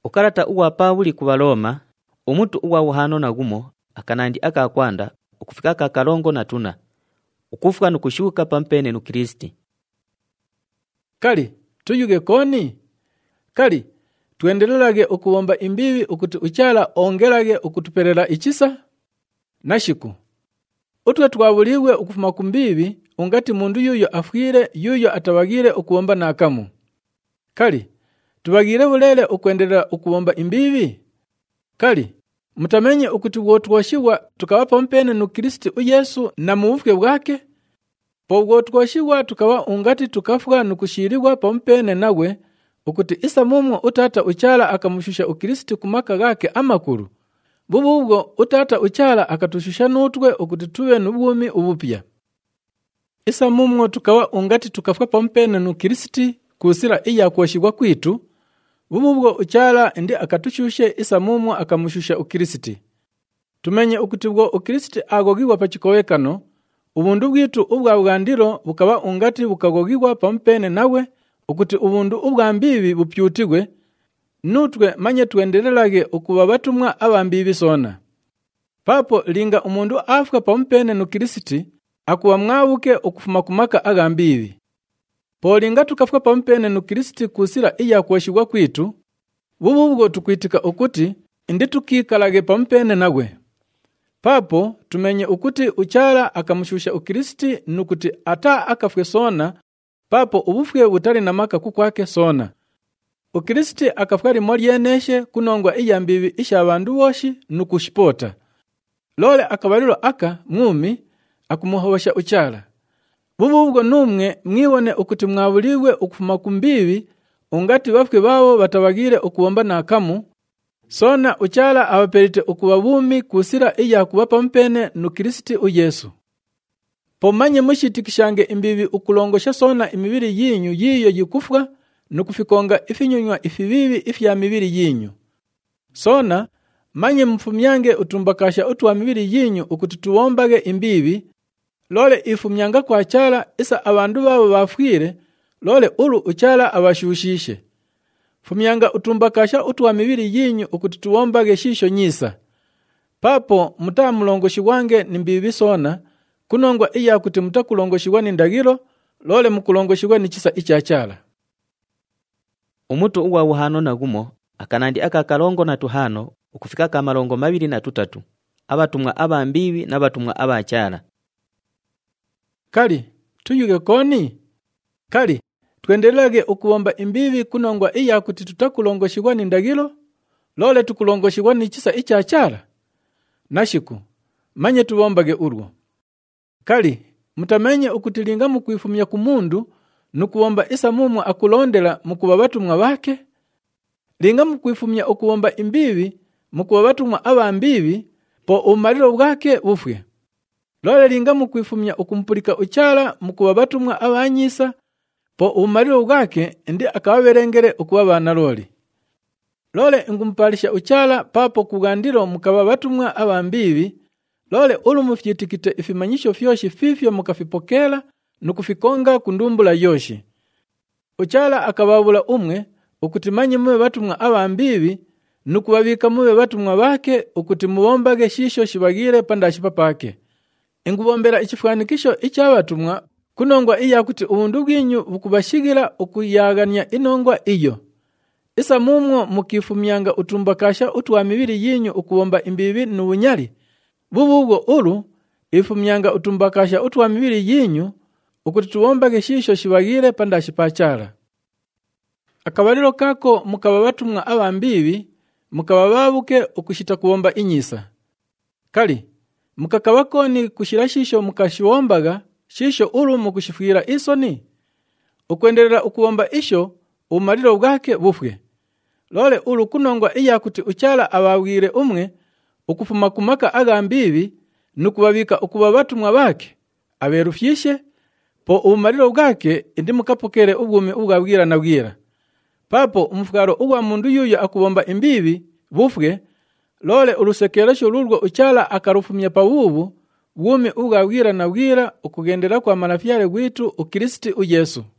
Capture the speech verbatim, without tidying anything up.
Ukarata uwa Pawuli ku Baloma, umutu uwa uhano na gumo, akanandi akakwanda, ukufika kakalongo na tuna. Ukufuka nukushuka pampene nu Kristi. Kali, tuyuge koni? Kali, tuendelelage ukuwomba imbibi ukuti uchala ongelage ukutuperera ichisa? Nashiku. Utwe twabuliwe ukufuma kumbibi, ungati mundu yuyo afwire yuyo atawagire ukuwomba nakamu. Kali, tubagire bulele ukwendelera ukuwomba imbibi? Kali, mutamenye ukuti wotwoshiwa tukawa pampene nu Kristi u Yesu na muufwe bwake? Po wotwoshiwa tukawa ungati tukafwa nukushiriwa pampene nawe, ukuti isa mumwo utata uchala akamushusha u Kristi kumaka gake amakuru. Bububwo utata uchala akatushusha nutwe ukuti tuwe nubumi ubupya. Isa mumwo tukawa ungati tukafwa pampene nu Kristi kusira iya kuoshigwa kwitu. Bububwo uchala ndi akatushushe isa mumwo akamushusha u Kristi. Tumenye ukuti bwo u Kristi agogigwa pachikowekano, ubundu bwitu ubwa bugandiro bukaba ungati bukagogigwa pampene nawe, ukuti ubundu ubwa mbibi bupyutigwe, nutwe manye tuendelelage ukuba batumwa abambibi sona. Papo linga umundu afwa pampene nu Kristi, akuwa mwabuke ukufuma kumaka agambibi. Po linga tukafwa pampene nu Kristi kusira iya kuoshigwa kwitu, bububwo tukwitika ukuti ndi tukikalage pampene nawe. Papo tumenye ukuti uchala akamushusha u Kristi nukuti ata akafwe sona, papo ubufwe butali na maka kukwake sona. U Kristi akafwa limo lyeneshe kunongwa iya mbibi isha abandu boshi nukushipota. Lole akabalilo aka mwumi akumuhobosha uchala. Bububwo numwe mwiwone ukuti mwabuliwe ukufuma kumbibi, ungati bafwe babo batabagire ukuwomba nakamu, sona uchala abaperite ukubabumi kusira iya kuba pampene nu Kristi u Yesu. Pomanye mushitikishange imbibi ukulongosha sona imibiri yinyu yiyo yikufwa, nukufikonga ifinyunywa ifibibi ifya mibiri yinyu. Sona, manye mfumyange utumbakasha utuwa mibiri yinyu ukuti tuwombage imbibi, lole ifumyanga kwa chala isa abandu babo bafwire, lole ulu uchala abashushishe. Fumyanga utumbakasha utuwa mibiri yinyu ukuti tuwombage shisho nyisa. Papo mutamulongoshi wange nimbibi sona, kunongwa iya kuti mutakulongoshibwa ni ndagiro, lole mukulongoshibwa ni chisa ichachala. Umutu uwa uhano na gumo, akanandi aka kalongo na tuhano, ukufika kamalongo mabiri na tutatu, abatumwa aba mbibi na batumwa aba achala. Kali, tuyuge koni? Kali, tuendelage ukuwomba imbibi kunongwa iya kuti tutakulongoshibwa ni ndagiro, lole tukulongoshibwa ni chisa ichachala. Nashiku, manye tuwombage urwo. Kali, mutamenye ukutilinga mukuifumya kumundu, nukuwomba isa mumu akulondela mukuba batumwa bake? Linga mukuifumya ukuwomba imbibi, mukuba batumwa aba mbibi, po umaliro bwake bufwe. Lole linga mukuifumya ukumpulika uchala mukuba batumwa abanyisa, po umaliro bwake ndi akawaberengere ukuba bana loli. Lole ngumpalisha uchala papo kugandiro mukaba batumwa aba mbibi, lole ulu mufyitikite ifimanyisho fyoshi fifyo mukafipokela nukufikonga kundumbula yoshi. Uchala akababula umwe ukutimanye mwe batumwa aba mbibi, nukubabika mwe batumwa bake ukuti mubombage shisho shibagire pandashi papake. Ingubombera ichifanikisho ichabatumwa kunongwa iya kuti ubundu bwinyu bukubashigira ukuyaganya inongwa iyo. Isa mumwo mukifumyanga utumbakasha utuwa mibiri yinyu ukubomba imbibi nubunyali. Bububwo ulu ifumyanga utumbakasha utuwa mibiri yinyu ukuti tuwombage shisho shibagire pandashi pachala. Akabalilo kako mukaba batumwa aba mbibi, mukaba babuke ukushita kuwomba inyisa. Kali, mukakabakoni kushira shisho mukashiwombaga, shisho ulu mukushifira isoni. Ukwendelera ukuwomba isho, umaliro bwake bufwe. Lole ulu kunongwa iya kuti uchala abawire umwe, ukufuma kumaka aga mbibi, nukubabika ukuba batumwa bake, aberufyishe, po umaliro bwake indi mukapokere ubwumi ubwabwira na bwira. Papo umufugaro uwa mundu yuyo akubomba imbibi, bufwe, lole ulusekelesho lulwo uchala akarufumya pawubu, bwumi ubwabwira na bwira ukugendera kwa manafyale gwitu u Kristi u Yesu.